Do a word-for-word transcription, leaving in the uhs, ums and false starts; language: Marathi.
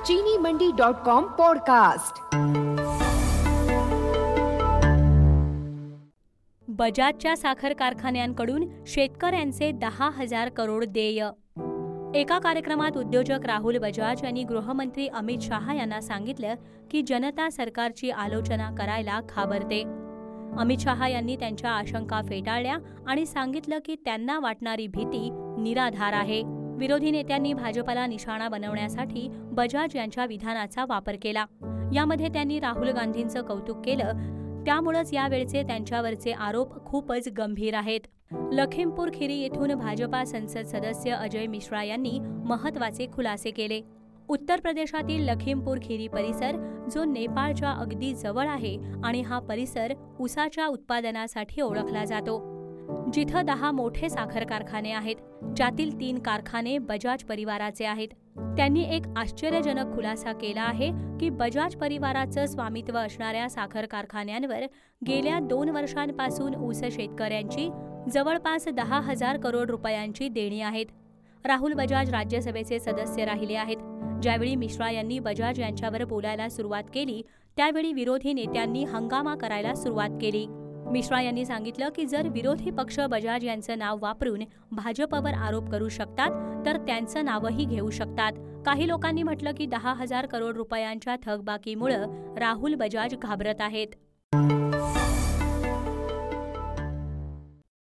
चीनी मंडी डॉट कॉम पॉडकास्ट। बजाजच्या साखर कारखान्यांकडून शेतकऱ्यांचे दहा हजार करोड देय। एका कार्यक्रमात उद्योजक राहुल बजाज यांनी गृहमंत्री अमित शहा यांना सांगितलं की जनता सरकारची आलोचना करायला घाबरते। अमित शहा यांनी त्यांच्या आशंका फेटाळल्या आणि सांगितलं की त्यांना वाटणारी भीती निराधार आहे। विरोधी नेत्यांनी भाजपला निशाणा बनवण्यासाठी बजाज यांच्या विधानाचा वापर केला। यामध्ये त्यांनी राहुल गांधींचं कौतुक केलं, त्यामुळेच यावेळचे त्यांच्यावरचे आरोप खूपच गंभीर आहेत। लखीमपूर खीरी येथून भाजपा संसद सदस्य अजय मिश्रा यांनी महत्त्वाचे खुलासे केले। उत्तर प्रदेशातील लखीमपूर खीरी परिसर जो नेपाळच्या अगदी जवळ आहे आणि हा परिसर ऊसाच्या उत्पादनासाठी ओळखला जातो, जिथं दहा मोठे साखर कारखाने आहेत, ज्यातील तीन कारखाने बजाज परिवाराचे आहेत। त्यांनी एक आश्चर्यजनक खुलासा केला आहे की बजाज परिवाराचं स्वामित्व असणाऱ्या साखर कारखान्यांवर गेल्या दोन वर्षांपासून ऊस शेतकऱ्यांची जवळपास दहा हजार करोड रुपयांची देणी आहेत। राहुल बजाज राज्यसभेचे सदस्य राहिले आहेत। ज्यावेळी मिश्रा यांनी बजाज यांच्यावर बोलायला सुरुवात केली, त्यावेळी विरोधी नेत्यांनी हंगामा करायला सुरुवात केली। मिश्रा यांनी सांगितलं की जर विरोधी पक्ष बजाज यांचं नाव वापरून भाजपवर आरोप करू शकतात तर त्यांचं नावही घेऊ शकतात। काही लोकांनी म्हटलं की दहा हजार करोड रुपयांच्या थकबाकीमुळे राहुल बजाज घाबरत आहेत।